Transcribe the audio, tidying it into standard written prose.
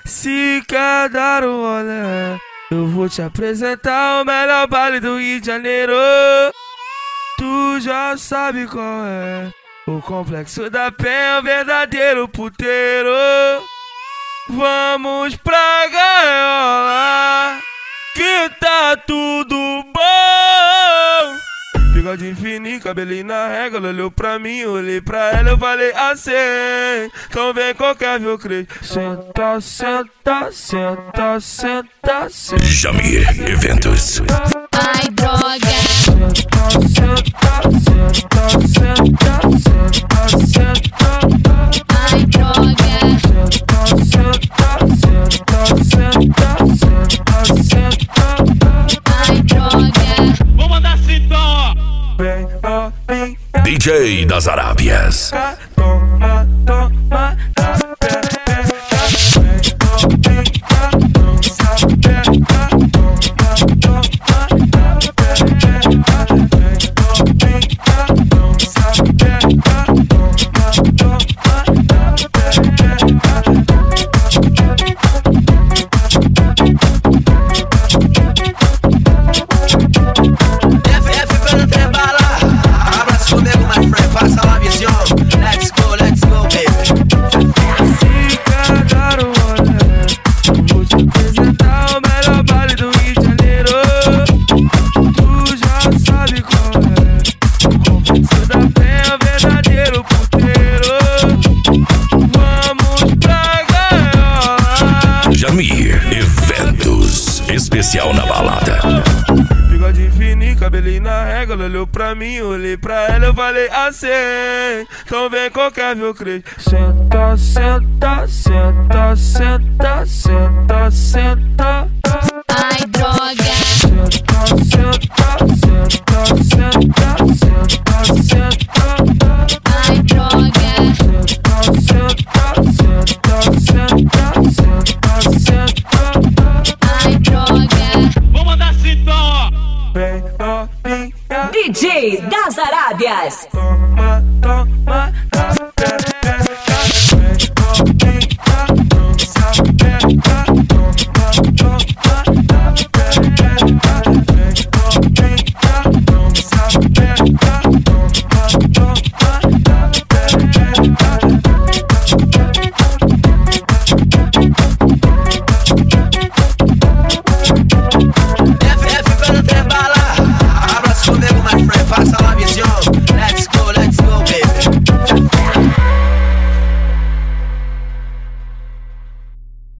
Se quer dar um rolê, eu vou te apresentar o melhor baile do Rio de Janeiro. Tu já sabe qual é. O Complexo da Penha é o verdadeiro puteiro. Vamos pra gaiola, que tá tudo bom. Bigode fininho, cabelinho na régua. Ela olhou pra mim, eu olhei pra ela, eu falei assim: então vem qualquer viu crente. Senta, senta, senta, senta, senta. Jamir Eventos. Ai, droga. Senta, senta, senta, senta, senta, senta. Ai, droga. Senta, senta, senta, senta, senta, senta. Ai, droga. Vou mandar citão, Vem, ó, vem, DJ das Arábias. toma, toma, Jamir Eventos. Especial na balada. bigode fininho, cabelinho na régua. Ela olhou pra mim, eu olhei pra ela, eu falei assim: então vem qualquer viu crente. Senta, senta, senta, senta, senta, senta. Ai, droga. Senta, senta, senta, senta, senta, senta. Ai, droga. Senta, senta, senta, senta, senta. Ai, droga. vou mandar citão, Vem, novinha, DJ das Arábias. toma, toma.